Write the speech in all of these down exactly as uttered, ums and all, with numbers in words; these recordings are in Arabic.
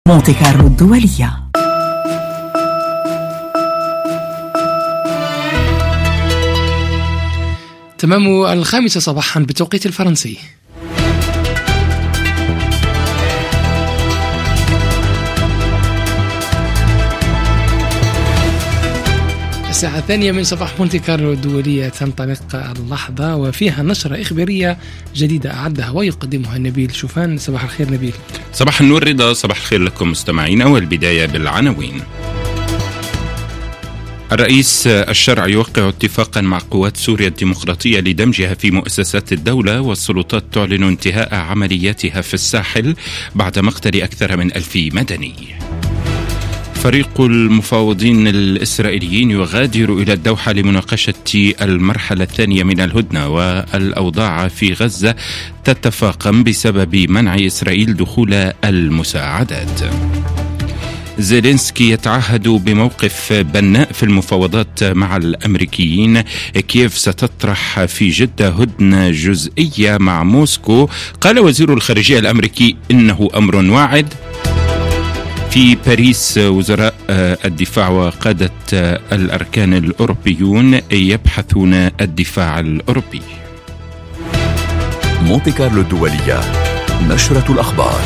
مونتي كارلو الدولية. تمام الخامسة صباحا بتوقيت الفرنسي. الساعة الثانية من صباح مونتي كارلو الدولية تنطلق اللحظة وفيها نشرة إخبارية جديدة أعدها ويقدمها نبيل شوفان. صباح الخير نبيل. صباح النور رضا، صباح الخير لكم مستمعين. والبداية بالعناوين. الرئيس الشرعي يوقع اتفاقا مع قوات سوريا الديمقراطية لدمجها في مؤسسات الدولة، والسلطات تعلن انتهاء عملياتها في الساحل بعد مقتل أكثر من ألف مدني. فريق المفاوضين الإسرائيليين يغادر إلى الدوحة لمناقشة المرحلة الثانية من الهدنة، والأوضاع في غزة تتفاقم بسبب منع إسرائيل دخول المساعدات. زيلينسكي يتعهد بموقف بناء في المفاوضات مع الأمريكيين. كييف ستطرح في جدة هدنة جزئية مع موسكو. قال وزير الخارجية الأمريكي إنه أمر واعد. في باريس وزراء الدفاع وقادة الأركان الأوروبيون يبحثون الدفاع الأوروبي. مونتي كارلو الدولية، نشرة الأخبار.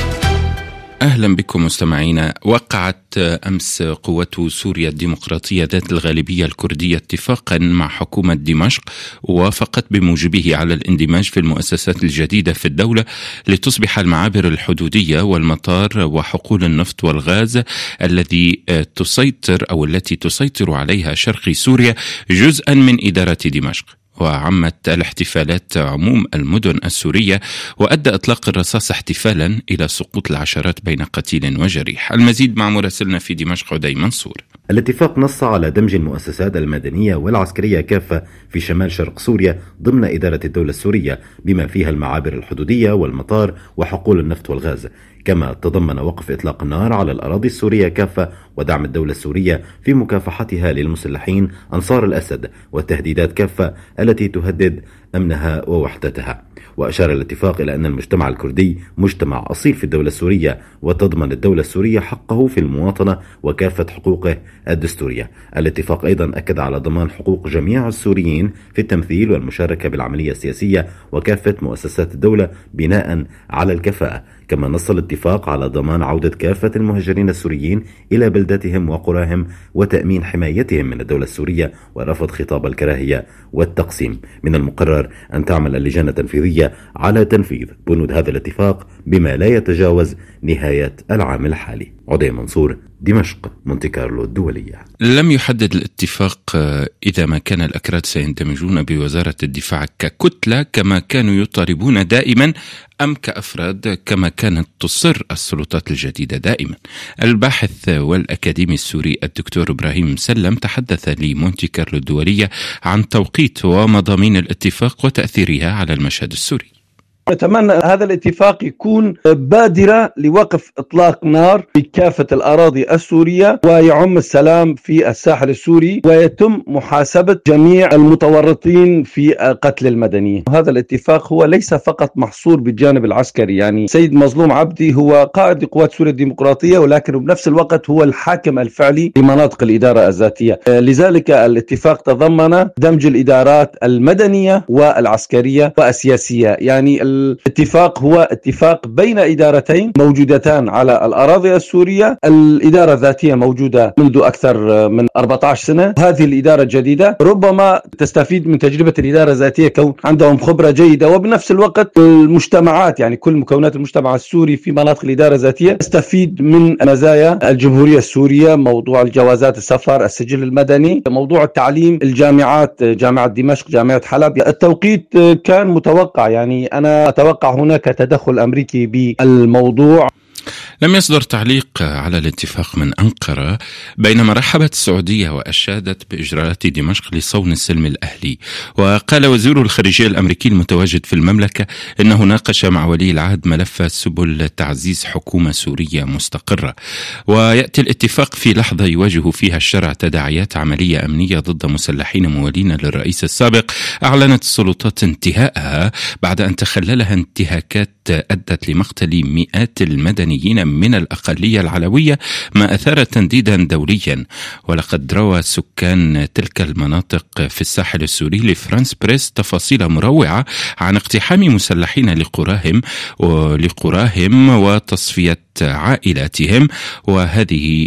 أهلا بكم مستمعينا. وقعت أمس قوات سوريا الديمقراطية ذات الغالبية الكردية اتفاقا مع حكومة دمشق وافقت بموجبه على الاندماج في المؤسسات الجديدة في الدولة لتصبح المعابر الحدودية والمطار وحقول النفط والغاز الذي تسيطر أو التي تسيطر عليها شرق سوريا جزءا من إدارة دمشق. وعمت الاحتفالات عموم المدن السورية، وأدى إطلاق الرصاص احتفالا إلى سقوط العشرات بين قتيل وجريح. المزيد مع مراسلنا في دمشق عدي منصور. الاتفاق نص على دمج المؤسسات المدنية والعسكرية كافة في شمال شرق سوريا ضمن إدارة الدولة السورية، بما فيها المعابر الحدودية والمطار وحقول النفط والغاز. كما تضمن وقف إطلاق النار على الأراضي السورية كافة ودعم الدولة السورية في مكافحتها للمسلحين أنصار الأسد والتهديدات كافة التي تهدد أمنها ووحدتها. وأشار الاتفاق إلى أن المجتمع الكردي مجتمع أصيل في الدولة السورية، وتضمن الدولة السورية حقه في المواطنة وكافة حقوقه الدستورية. الاتفاق أيضا أكد على ضمان حقوق جميع السوريين في التمثيل والمشاركة بالعملية السياسية وكافة مؤسسات الدولة بناء على الكفاءة. كما نص الاتفاق على ضمان عودة كافة المهاجرين السوريين إلى بلداتهم وقراهم وتأمين حمايتهم من الدولة السورية ورفض خطاب الكراهية والتقسيم. من المقرر أن تعمل اللجان التنفيذية على تنفيذ بنود هذا الاتفاق بما لا يتجاوز نهاية العام الحالي. عدي منصور، دمشق، مونتي كارلو الدولية. لم يحدد الاتفاق إذا ما كان الأكراد سيندمجون بوزارة الدفاع ككتلة كما كانوا يطالبون دائما أم كأفراد كما كانت تصر السلطات الجديدة دائما. الباحث والأكاديمي السوري الدكتور إبراهيم مسلم تحدث لمونتي كارلو الدولية عن توقيت ومضامين الاتفاق وتأثيرها على المشهد السوري. نتمنى هذا الاتفاق يكون بادرة لوقف إطلاق نار في كافة الأراضي السورية ويعم السلام في الساحل السوري، ويتم محاسبة جميع المتورطين في قتل المدنيين. هذا الاتفاق هو ليس فقط محصور بالجانب العسكري، يعني سيد مظلوم عبدي هو قائد قوات سوريا الديمقراطية، ولكن بنفس الوقت هو الحاكم الفعلي لمناطق الإدارة الذاتية. لذلك الاتفاق تضمن دمج الإدارات المدنية والعسكرية والسياسية. يعني الاتفاق هو اتفاق بين إدارتين موجودتان على الأراضي السورية. الإدارة الذاتية موجودة منذ أكثر من أربعة عشر سنة. هذه الإدارة الجديدة ربما تستفيد من تجربة الإدارة الذاتية كون عندهم خبرة جيدة، وبنفس الوقت المجتمعات يعني كل مكونات المجتمع السوري في مناطق الإدارة الذاتية تستفيد من مزايا الجمهورية السورية، موضوع الجوازات السفر، السجل المدني، موضوع التعليم، الجامعات، جامعة دمشق، جامعة حلب. التوقيت كان متوقع، يعني أنا أتوقع هناك تدخل أمريكي بالموضوع. لم يصدر تعليق على الاتفاق من أنقرة، بينما رحبت السعودية وأشادت بإجراءات دمشق لصون السلم الأهلي. وقال وزير الخارجية الأمريكي المتواجد في المملكة إنه ناقش مع ولي العهد ملف سبل تعزيز حكومة سورية مستقرة. ويأتي الاتفاق في لحظة يواجه فيها الشرع تداعيات عملية أمنية ضد مسلحين موالين للرئيس السابق أعلنت السلطات انتهائها بعد أن تخللها انتهاكات أدت لمقتل مئات المدنيين من الأقلية العلوية، ما أثار تنديدا دوليا. ولقد روى سكان تلك المناطق في الساحل السوري لفرانس بريس تفاصيل مروعة عن اقتحام مسلحين لقراهم ولقراهم وتصفية عائلاتهم. وهذه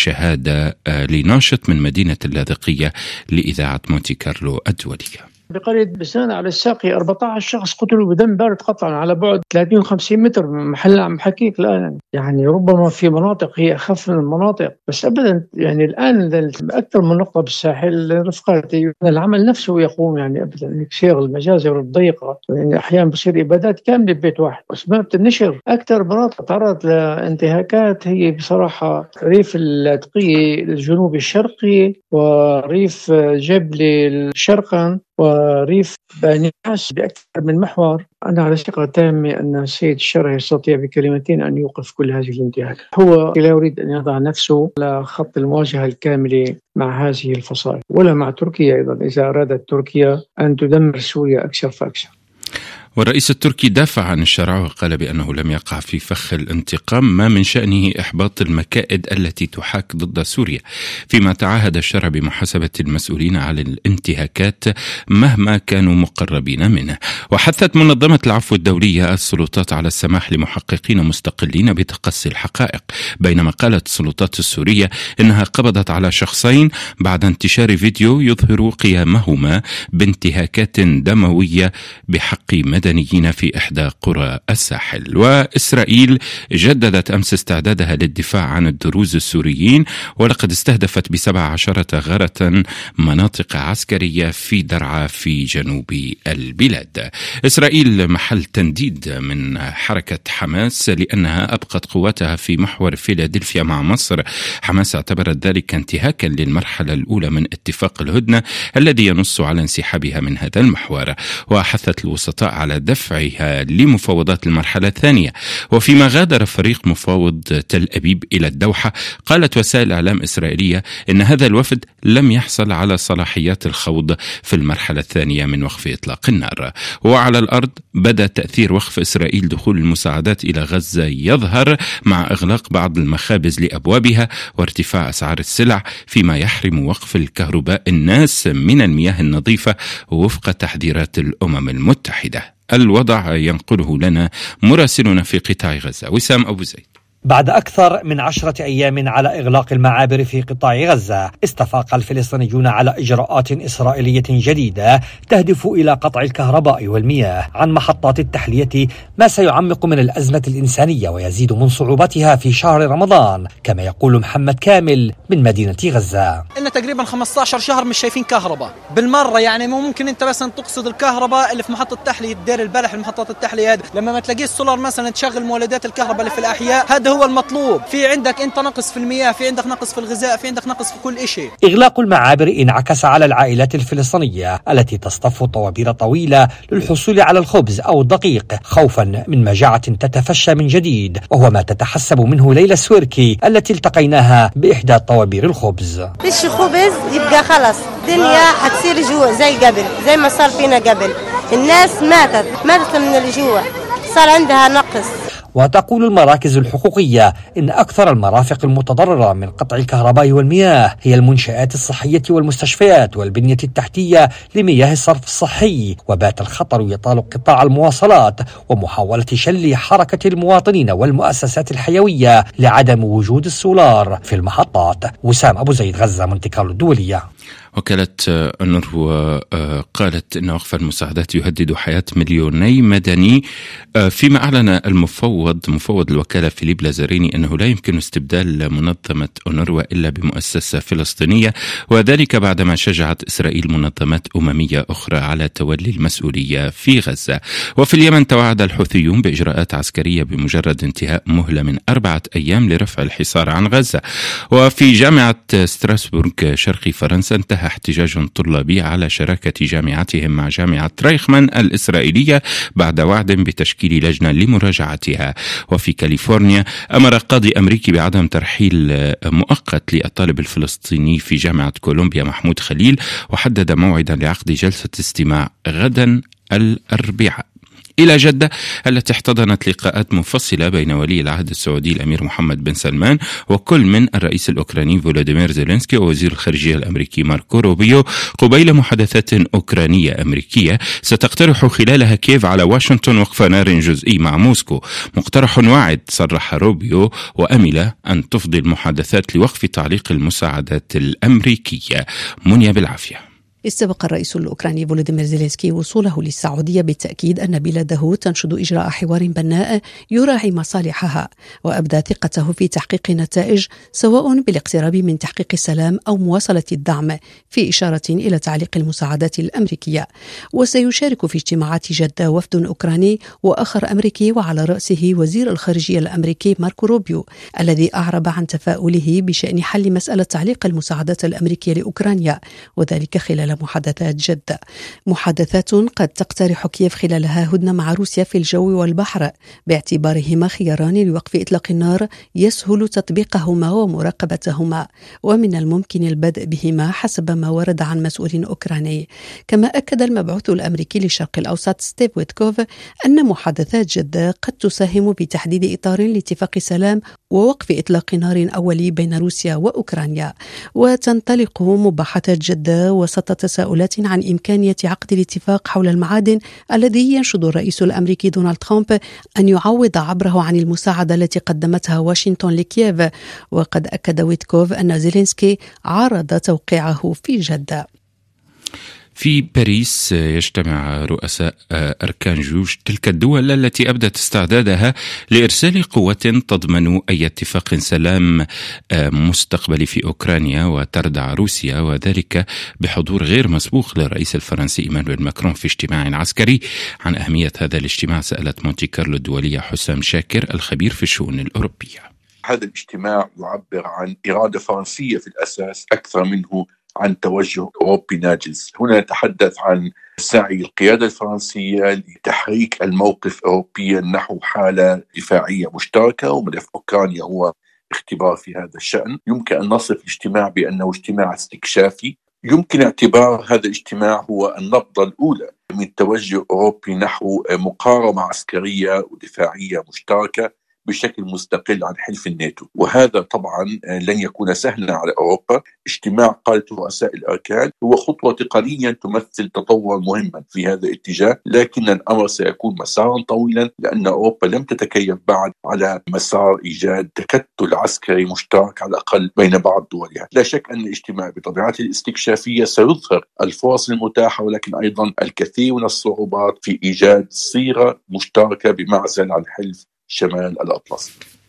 شهادة لناشط من مدينة اللاذقية لإذاعة مونتي كارلو الدولية. بقرية بسان على الساقي أربعة عشر شخص قتلوا بدم بارد قطعا على بعد ثلاثين وخمسين متر من محل عم حكيك الآن. يعني ربما في مناطق هي أخف من المناطق، بس أبدا يعني الآن أكثر من نقطة بالساحل رفقاتي العمل نفسه يقوم يعني أبدا يصير المجازر الضيقة، يعني أحيانا بصير إبادات كاملة ببيت واحد. أسباب النشر أكثر مناطق تعرض لانتهاكات هي بصراحة ريف التقي الجنوبي الشرقي وريف جبلي الشرقا وريف بانياس بأكثر من محور. أنا على ثقة تامة أن السيد الشرعي يستطيع بكلمتين أن يوقف كل هذه الانتهاكات. هو لا يريد أن يضع نفسه على خط المواجهة الكاملة مع هذه الفصائل ولا مع تركيا أيضا إذا أرادت تركيا أن تدمر سوريا أكثر فأكثر. والرئيس التركي دافع عن الشرع وقال بأنه لم يقع في فخ الانتقام، ما من شأنه إحباط المكائد التي تحاك ضد سوريا، فيما تعهد الشرع بمحاسبة المسؤولين على الانتهاكات مهما كانوا مقربين منه. وحثت منظمة العفو الدولية السلطات على السماح لمحققين مستقلين بتقصي الحقائق، بينما قالت السلطات السورية إنها قبضت على شخصين بعد انتشار فيديو يظهر قيامهما بانتهاكات دموية بحق مدنيين في إحدى قرى الساحل. وإسرائيل جددت أمس استعدادها للدفاع عن الدروز السوريين، ولقد استهدفت بسبع عشرة غارة مناطق عسكرية في درعا في جنوب البلاد. إسرائيل محل تنديد من حركة حماس لأنها أبقت قواتها في محور فيلادلفيا مع مصر. حماس اعتبرت ذلك انتهاكا للمرحلة الأولى من اتفاق الهدنة الذي ينص على انسحابها من هذا المحور، وحثت الوسطاء على دفعها لمفاوضات المرحلة الثانية. وفيما غادر فريق مفاوض تل أبيب إلى الدوحة، قالت وسائل إعلام إسرائيلية إن هذا الوفد لم يحصل على صلاحيات الخوض في المرحلة الثانية من وقف إطلاق النار. وعلى الأرض بدأ تأثير وقف إسرائيل دخول المساعدات إلى غزة يظهر مع إغلاق بعض المخابز لأبوابها وارتفاع أسعار السلع، فيما يحرم وقف الكهرباء الناس من المياه النظيفة وفق تحذيرات الأمم المتحدة. الوضع ينقله لنا مراسلنا في قطاع غزة وسام أبو زيد. بعد أكثر من عشرة أيام على إغلاق المعابر في قطاع غزة، استفاق الفلسطينيون على إجراءات إسرائيلية جديدة تهدف إلى قطع الكهرباء والمياه عن محطات التحلية، ما سيعمق من الأزمة الإنسانية ويزيد من صعوبتها في شهر رمضان، كما يقول محمد كامل من مدينة غزة. إن تقريبا خمسة عشر شهر مش شايفين كهرباء بالمرة، يعني ممكن أنت بس تقصد الكهرباء اللي في محطة التحلية دير البلح، المحطات التحلية هذه لما ما تلاقيش السولار مثلا تشغل مولدات الكهرباء اللي في الأحياء، هذا هو المطلوب. في عندك انت نقص في المياه، في عندك نقص في الغذاء، في عندك نقص في كل شيء. إغلاق المعابر انعكس على العائلات الفلسطينية التي تصطف طوابير طويلة للحصول على الخبز أو الدقيق خوفا من مجاعة تتفشى من جديد، وهو ما تتحسب منه ليلى السويركي التي التقيناها بإحدى طوابير الخبز. فيش خبز يبقى خلص الدنيا حتصير جوع زي قبل، زي ما صار فينا قبل. الناس ماتت ماتت من الجوع، صار عندها نقص. وتقول المراكز الحقوقية إن أكثر المرافق المتضررة من قطع الكهرباء والمياه هي المنشآت الصحية والمستشفيات والبنية التحتية لمياه الصرف الصحي، وبات الخطر يطال قطاع المواصلات ومحاولة شل حركة المواطنين والمؤسسات الحيوية لعدم وجود السولار في المحطات. وسام أبو زيد، غزة، مونتي كارلو الدولية. وكالة أونروا قالت أن وقف المساعدات يهدد حياة مليوني مدني، فيما أعلن المفوض مفوض الوكالة فيليب لازاريني أنه لا يمكن استبدال منظمة أونروا إلا بمؤسسة فلسطينية، وذلك بعدما شجعت إسرائيل منظمات أممية أخرى على تولي المسؤولية في غزة. وفي اليمن توعد الحوثيون بإجراءات عسكرية بمجرد انتهاء مهلة من أربعة أيام لرفع الحصار عن غزة. وفي جامعة ستراسبورغ شرقي فرنسا انتهى احتجاج طلابي على شراكة جامعتهم مع جامعة رايخمان الإسرائيلية بعد وعد بتشكيل لجنة لمراجعتها. وفي كاليفورنيا أمر قاضي أمريكي بعدم ترحيل مؤقت للطالب الفلسطيني في جامعة كولومبيا محمود خليل، وحدد موعدا لعقد جلسة استماع غدا الأربعاء. إلى جدة التي احتضنت لقاءات مفصلة بين ولي العهد السعودي الأمير محمد بن سلمان وكل من الرئيس الأوكراني فولوديمير زيلينسكي ووزير الخارجية الأمريكي ماركو روبيو، قبيل محادثات أوكرانية أمريكية ستقترح خلالها كييف على واشنطن وقف نار جزئي مع موسكو. مقترح واعد صرح روبيو وأمل أن تفضي المحادثات لوقف تعليق المساعدات الأمريكية. منيا بالعافية. استبق الرئيس الأوكراني فولوديمير زيلينسكي وصوله للسعودية بالتأكيد أن بلاده تنشد إجراء حوار بناء يراعي مصالحها، وأبدى ثقته في تحقيق نتائج سواء بالاقتراب من تحقيق السلام أو مواصلة الدعم، في إشارة إلى تعليق المساعدات الأمريكية. وسيشارك في اجتماعات جدة وفد أوكراني وآخر أمريكي وعلى رأسه وزير الخارجية الأمريكي ماركو روبيو، الذي أعرب عن تفاؤله بشأن حل مسألة تعليق المساعدات الأمريكية لأوكرانيا، وذلك خلال محادثات جدة. محادثات قد تقترح كييف خلالها هدنة مع روسيا في الجو والبحر، باعتبارهما خياران لوقف إطلاق النار يسهل تطبيقهما ومراقبتهما، ومن الممكن البدء بهما حسب ما ورد عن مسؤول أوكراني. كما أكد المبعوث الأمريكي للشرق الأوسط ستيف ويتكوف أن محادثات جدة قد تساهم بتحديد إطار لاتفاق سلام ووقف إطلاق نار أولي بين روسيا وأوكرانيا. وتنطلق مباحثات جدة وسط تساؤلات عن إمكانية عقد الاتفاق حول المعادن الذي ينشد الرئيس الأمريكي دونالد ترامب أن يعوض عبره عن المساعدة التي قدمتها واشنطن لكييف. وقد أكد ويتكوف أن زيلينسكي عارض توقيعه في جدة. في باريس يجتمع رؤساء أركان جيوش تلك الدول التي أبدت استعدادها لإرسال قوة تضمن أي اتفاق سلام مستقبلي في أوكرانيا وتردع روسيا، وذلك بحضور غير مسبوق للرئيس الفرنسي إيمانويل ماكرون في اجتماع عسكري. عن أهمية هذا الاجتماع سألت مونتي كارلو الدولية حسام شاكر الخبير في الشؤون الأوروبية. هذا الاجتماع يعبر عن إرادة فرنسية في الأساس أكثر منه عن توجه أوروبي ناجز. هنا نتحدث عن سعي القيادة الفرنسية لتحريك الموقف أوروبيا نحو حالة دفاعية مشتركة، وملف أوكرانيا هو اختبار في هذا الشأن. يمكن أن نصف الاجتماع بأنه اجتماع استكشافي. يمكن اعتبار هذا الاجتماع هو النبضة الأولى من توجه أوروبي نحو مقاربة عسكرية ودفاعية مشتركة بشكل مستقل عن حلف الناتو، وهذا طبعا لن يكون سهلا على أوروبا. اجتماع قادة رؤساء الأركان هو خطوة تقنيا تمثل تطور مهما في هذا الاتجاه، لكن الأمر سيكون مسارا طويلا لأن أوروبا لم تتكيف بعد على مسار إيجاد تكتل عسكري مشترك على الأقل بين بعض دولها. لا شك أن الاجتماع بطبيعته الاستكشافية سيظهر الفرص المتاحة، ولكن أيضا الكثير من الصعوبات في إيجاد صيغة مشتركة بمعزل عن حلف شمال الأطلس.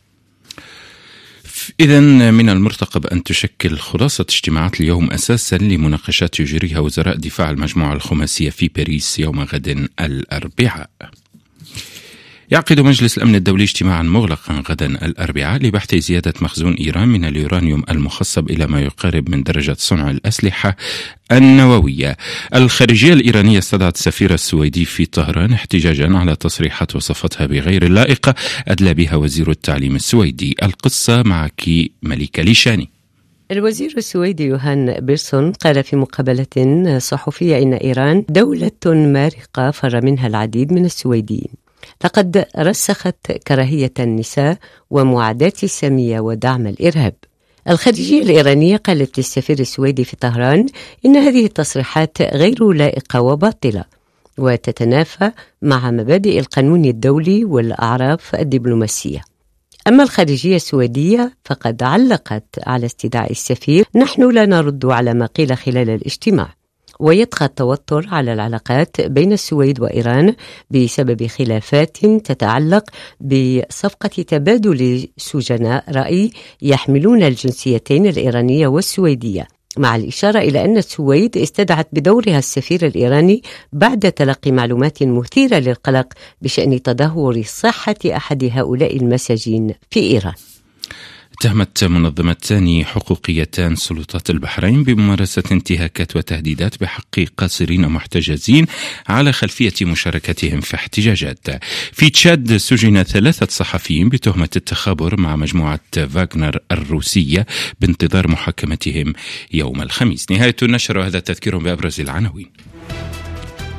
إذن من المرتقب أن تشكل خلاصة اجتماعات اليوم أساسا لمناقشات يجريها وزراء دفاع المجموعة الخماسية في باريس يوم غد الأربعاء. يعقد مجلس الأمن الدولي اجتماعا مغلقا غدا الأربعاء لبحث زيادة مخزون إيران من اليورانيوم المخصب إلى ما يقارب من درجة صنع الأسلحة النووية. الخارجية الإيرانية استدعت السفير السويدي في طهران احتجاجا على تصريحات وصفتها بغير اللائقة أدلى بها وزير التعليم السويدي. القصة معك ملكة ليشاني. الوزير السويدي يوهان بيرسون قال في مقابلة صحفية إن إيران دولة مارقة فر منها العديد من السويديين. لقد رسخت كراهية النساء ومعاداة السامية ودعم الإرهاب. الخارجية الإيرانية قالت للسفير السويدي في طهران إن هذه التصريحات غير لائقة وباطلة وتتنافى مع مبادئ القانون الدولي والأعراف الدبلوماسية. أما الخارجية السويدية فقد علقت على استدعاء السفير: نحن لا نرد على ما قيل خلال الاجتماع. ويطغى التوتر على العلاقات بين السويد وإيران بسبب خلافات تتعلق بصفقة تبادل سجناء رأي يحملون الجنسيتين الإيرانية والسويدية، مع الإشارة إلى أن السويد استدعت بدورها السفير الإيراني بعد تلقي معلومات مثيرة للقلق بشأن تدهور صحة أحد هؤلاء المساجين في إيران. اتهمت منظمتان حقوقيتان سلطات البحرين بممارسة انتهاكات وتهديدات بحق قاصرين محتجزين على خلفية مشاركتهم في احتجاجات. في تشاد سجن ثلاثة صحفيين بتهمة التخابر مع مجموعة فاغنر الروسية بانتظار محاكمتهم يوم الخميس. نهاية النشر، وهذا تذكير بأبرز العناوين.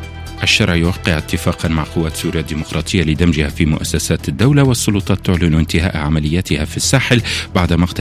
الشرع يوقع اتفاقا مع قوات سوريا الديمقراطية لدمجها في مؤسسات الدولة، والسلطات تعلن انتهاء عملياتها في الساحل بعد مقتل